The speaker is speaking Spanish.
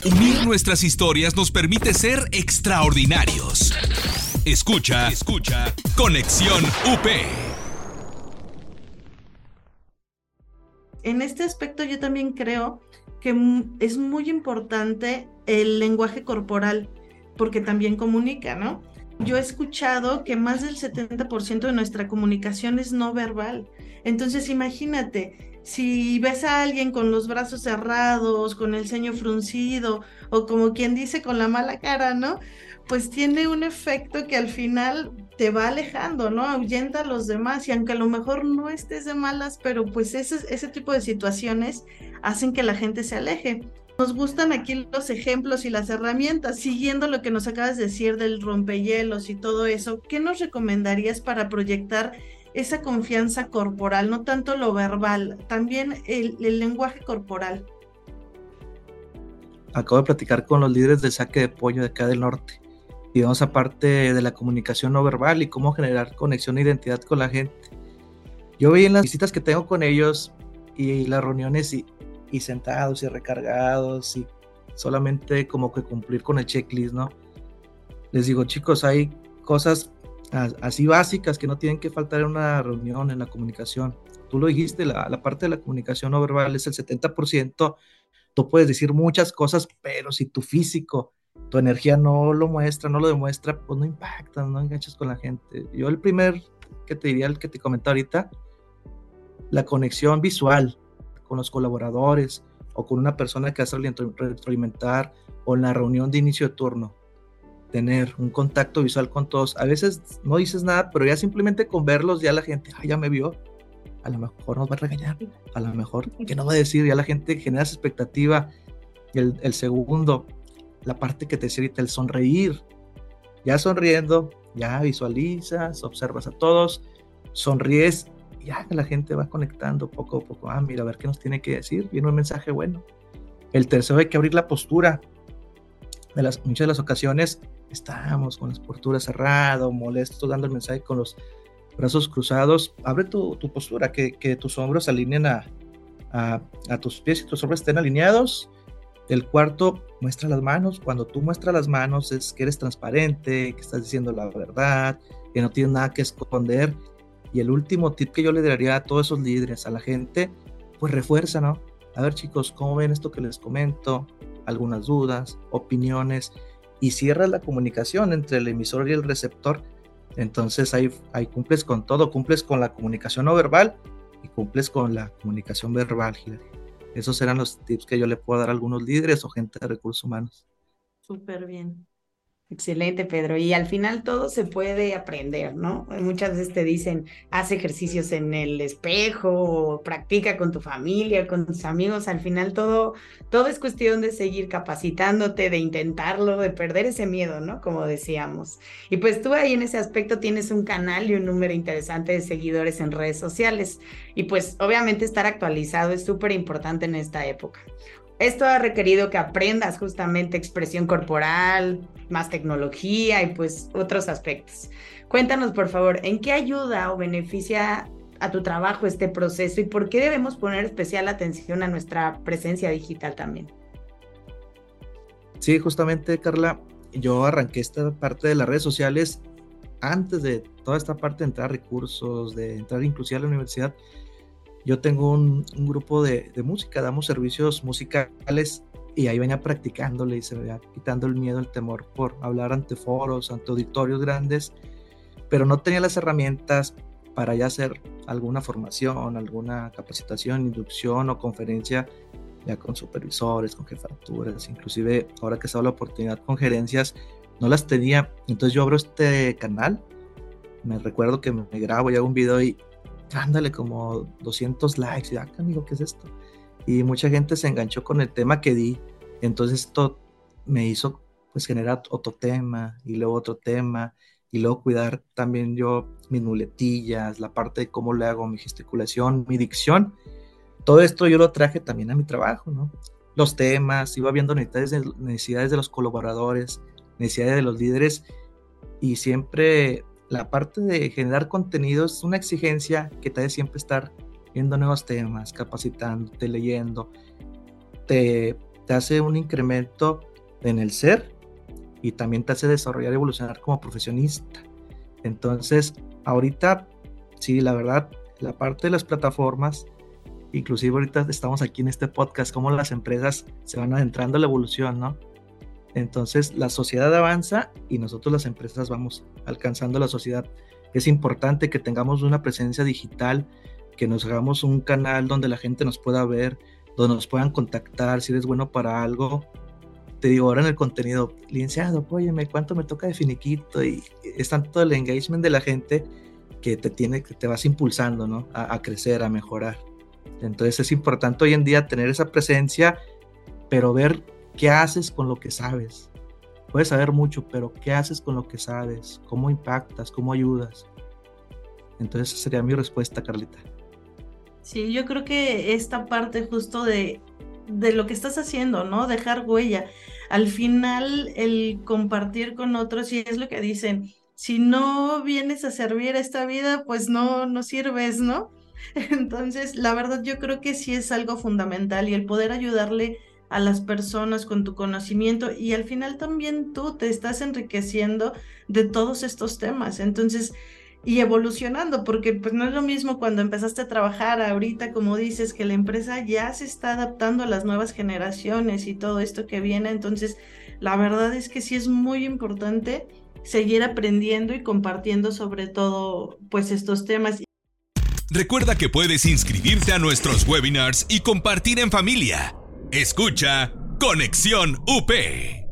Unir nuestras historias nos permite ser extraordinarios. Escucha Conexión UP. En este aspecto yo también creo que es muy importante el lenguaje corporal, porque también comunica, ¿no? Yo he escuchado que más del 70% de nuestra comunicación es no verbal. Entonces imagínate, si ves a alguien con los brazos cerrados, con el ceño fruncido, o como quien dice con la mala cara, ¿no? Pues tiene un efecto que al final te va alejando, ¿no? Ahuyenta a los demás y aunque a lo mejor no estés de malas, pero pues ese tipo de situaciones hacen que la gente se aleje. Nos gustan aquí los ejemplos y las herramientas, siguiendo lo que nos acabas de decir del rompehielos y todo eso. ¿Qué nos recomendarías para proyectar esa confianza corporal, no tanto lo verbal, también el lenguaje corporal? Acabo de platicar con los líderes del saque de pollo de acá del norte y vamos a parte de la comunicación no verbal y cómo generar conexión e identidad con la gente. Yo vi en las visitas que tengo con ellos y las reuniones y sentados y recargados y solamente como que cumplir con el checklist, ¿no? Les digo, chicos, hay cosas así básicas que no tienen que faltar en una reunión, en la comunicación. Tú lo dijiste, la parte de la comunicación no verbal es el 70%. Tú puedes decir muchas cosas, pero si tu físico, tu energía no lo muestra, no lo demuestra, pues no impactas, no enganchas con la gente. Yo el primer que te diría, el que te comentaba ahorita, la conexión visual con los colaboradores o con una persona que hace retroalimentar o en la reunión de inicio de turno. Tener un contacto visual con todos. A veces no dices nada, pero ya simplemente con verlos ya la gente, ya me vio. A lo mejor nos va a regañar, a lo mejor que no va a decir, ya la gente genera esa expectativa. El segundo, la parte que te decía ahorita, el sonreír. Ya sonriendo, ya visualizas, observas a todos, sonríes, ya la gente va conectando poco a poco. Mira, a ver qué nos tiene que decir, viene un mensaje bueno. El tercero, hay que abrir la postura. Muchas de las ocasiones estamos con las posturas cerradas, molestos, dando el mensaje con los brazos cruzados. Abre tu postura, que tus hombros se alineen a tus pies y tus hombros estén alineados. El cuarto, muestra las manos. Cuando tú muestras las manos es que eres transparente, que estás diciendo la verdad, que no tienes nada que esconder. Y el último tip que yo le daría a todos esos líderes, a la gente, pues refuerza, ¿no? A ver, chicos, ¿cómo ven esto que les comento? Algunas dudas, opiniones, y cierras la comunicación entre el emisor y el receptor. Entonces ahí cumples con todo, cumples con la comunicación no verbal y cumples con la comunicación verbal, Hilary. Esos serán los tips que yo le puedo dar a algunos líderes o gente de recursos humanos. Súper bien. Excelente, Pedro. Y al final todo se puede aprender, ¿no? Muchas veces te dicen, haz ejercicios en el espejo, o practica con tu familia, con tus amigos. Al final todo es cuestión de seguir capacitándote, de intentarlo, de perder ese miedo, ¿no? Como decíamos. Y pues tú ahí en ese aspecto tienes un canal y un número interesante de seguidores en redes sociales. Y pues obviamente estar actualizado es súper importante en esta época. Esto ha requerido que aprendas justamente expresión corporal, más tecnología y pues otros aspectos. Cuéntanos, por favor, ¿en qué ayuda o beneficia a tu trabajo este proceso y por qué debemos poner especial atención a nuestra presencia digital también? Sí, justamente, Carla, yo arranqué esta parte de las redes sociales antes de toda esta parte de entrar a recursos, de entrar inclusive a la universidad. Yo tengo un grupo de música, damos servicios musicales y ahí venía practicándole y se venía quitando el miedo, el temor por hablar ante foros, ante auditorios grandes, pero no tenía las herramientas para ya hacer alguna formación, alguna capacitación, inducción o conferencia ya con supervisores, con jefaturas, inclusive ahora que se ha dado la oportunidad con gerencias, no las tenía. Entonces yo abro este canal, me recuerdo que me grabo y hago un video y ándale, como 200 likes, y amigo, ¿qué es esto? Y mucha gente se enganchó con el tema que di, entonces esto me hizo pues generar otro tema, y luego otro tema, y luego cuidar también yo mis muletillas, la parte de cómo le hago mi gesticulación, mi dicción. Todo esto yo lo traje también a mi trabajo, ¿no? Los temas, iba viendo necesidades de los colaboradores, necesidades de los líderes, y siempre la parte de generar contenido es una exigencia que te hace siempre estar viendo nuevos temas, capacitándote, leyendo. Te te hace un incremento en el ser y también te hace desarrollar y evolucionar como profesionista. Entonces, ahorita, sí, la verdad, la parte de las plataformas, inclusive ahorita estamos aquí en este podcast, cómo las empresas se van adentrando a la evolución, ¿no? Entonces, la sociedad avanza y nosotros las empresas vamos alcanzando la sociedad. Es importante que tengamos una presencia digital, que nos hagamos un canal donde la gente nos pueda ver, donde nos puedan contactar si eres bueno para algo. Te digo, ahora en el contenido, licenciado, apóyeme, ¿cuánto me toca de finiquito? Y es tanto el engagement de la gente que te vas impulsando, ¿no? A crecer, a mejorar. Entonces es importante hoy en día tener esa presencia, pero ver qué haces con lo que sabes. Puedes saber mucho, pero ¿qué haces con lo que sabes? ¿Cómo impactas? ¿Cómo ayudas? Entonces esa sería mi respuesta, Carlita. Sí, yo creo que esta parte justo de lo que estás haciendo, ¿no? Dejar huella. Al final, el compartir con otros, y es lo que dicen, si no vienes a servir a esta vida, pues no sirves, ¿no? Entonces, la verdad, yo creo que sí es algo fundamental y el poder ayudarle a las personas con tu conocimiento y al final también tú te estás enriqueciendo de todos estos temas. Entonces, y evolucionando, porque pues no es lo mismo cuando empezaste a trabajar ahorita, como dices, que la empresa ya se está adaptando a las nuevas generaciones y todo esto que viene. Entonces, la verdad es que sí es muy importante seguir aprendiendo y compartiendo sobre todo pues estos temas. Recuerda que puedes inscribirte a nuestros webinars y compartir en familia. Escucha Conexión UP.